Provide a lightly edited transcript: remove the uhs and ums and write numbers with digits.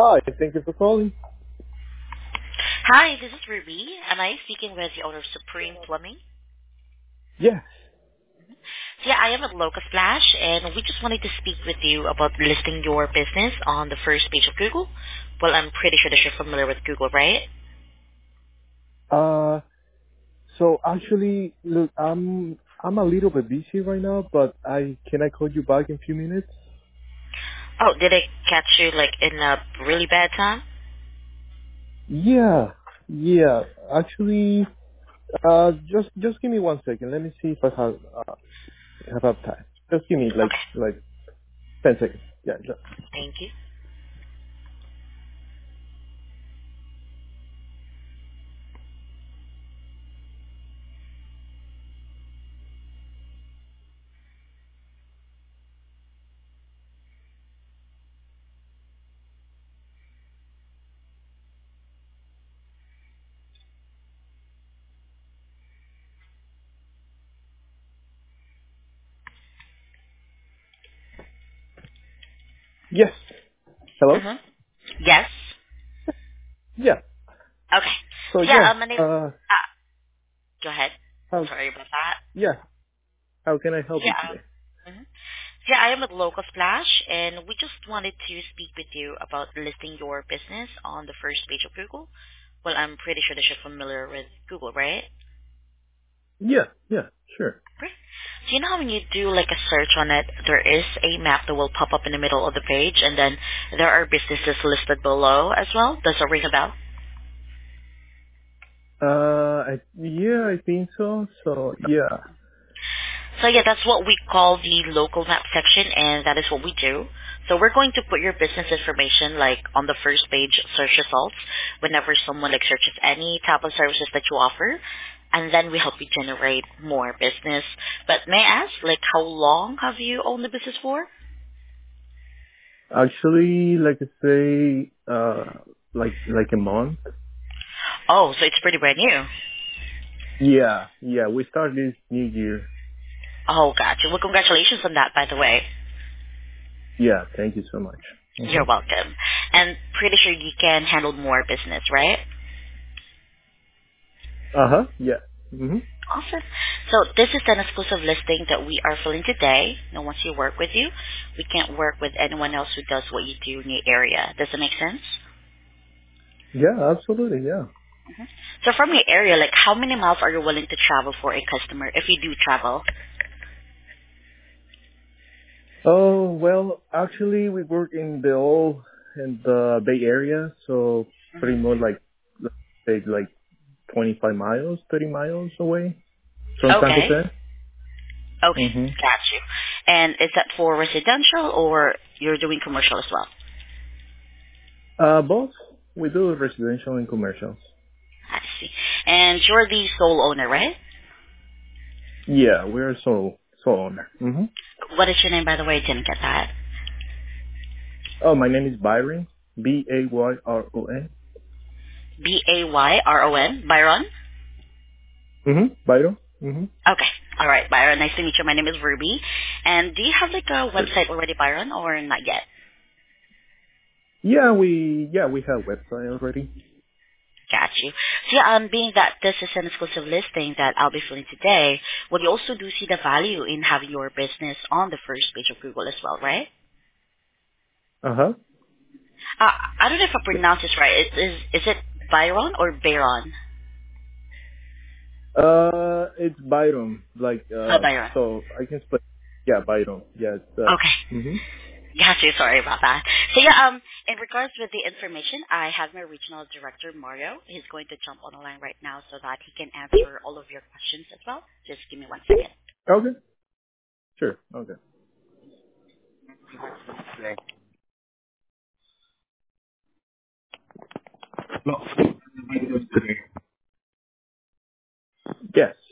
Hi, thank you for calling. Hi, this is Ruby. Am I speaking with the owner of Supreme Plumbing? Yes. Yeah, I am at Locust Splash, and we just wanted to speak with you about listing your business on the first page of Google. Well, I'm pretty sure that you're familiar with Google, right? Uh, so actually, look, I'm a little bit busy right now, but I call you back in a few minutes? Oh, did I catch you like in a really bad time? Yeah, yeah. Actually, just give me 1 second. Let me see if I have time. Just give me Okay, like 10 seconds. Yeah. thank you. Yes. Hello. Mm-hmm. Yes. Yeah. Okay. So So yeah, yeah. my name. Go ahead. How Sorry about that. yeah. How can I help you Yeah. today? Mhm. Yeah, I am at Local Splash, and we just wanted to speak with you about listing your business on the first page of Google. Well, I'm pretty sure that you're familiar with Google, right? Yeah. Yeah. Sure. Great. So you know how when you do like a search on it, there is a map that will pop up in the middle of the page, and then there are businesses listed below as well. Does it ring a bell? Yeah, I think so. So yeah. So yeah, that's what we call the local map section, and that is what we do. So we're going to put your business information like on the first page search results whenever someone like searches any type of services that you offer, and then we help you generate more business. But may I ask, like, how long have you owned the business for? Actually, like I say, like a month. Oh, so it's pretty brand new. Yeah, yeah. We start this new year. Oh, gotcha. Well, congratulations on that, by the way. Yeah, thank you so much. You're welcome. And pretty sure you can handle more business, right? Uh huh. Yeah. Mhm. Awesome. So this is an exclusive listing that we are filling today. Now, once we work with you, we can't work with anyone else who does what you do in your area. Does it make sense? Yeah, absolutely. Yeah. So from your area, like how many miles are you willing to travel for a customer if you do travel? Oh well, actually, we work in the Bay Area, so pretty Hmm. much like let's say like 25 miles, 30 miles away from San Okay. Jose. Okay. Mhm. Got you. And is that for residential or you're doing commercial as well? Both. We do residential and commercials. I see. And you're the sole owner, right? Yeah, we're sole owner. Mhm. What is your name, by the way? I didn't get that. Oh, my name is Byron. Bayron. Bayron? Byron? Mm-hmm. Byron. Mm-hmm. Okay. All right, Byron. Nice to meet you. My name is Ruby. And do you have like a Sure. website already, Byron, or not yet? Yeah, we have website already. Got you. So yeah, being that this is an exclusive listing that I'll be filling today, well, you also do see the value in having your business on the first page of Google as well, right? Uh-huh. I don't know if I pronounce this right. Is it Byron or Bayron? It's Byron. Like Oh, Byron. so I can spell. Yeah, Byron. Yeah, it's Okay. mm-hmm. Got you. Sorry about that. So yeah, in regards with the information, I have my regional director, Mario. He's going to jump on the line right now so that he can answer all of your questions as well. Just give me 1 second. Okay. Sure. Okay. Okay. No. Yes.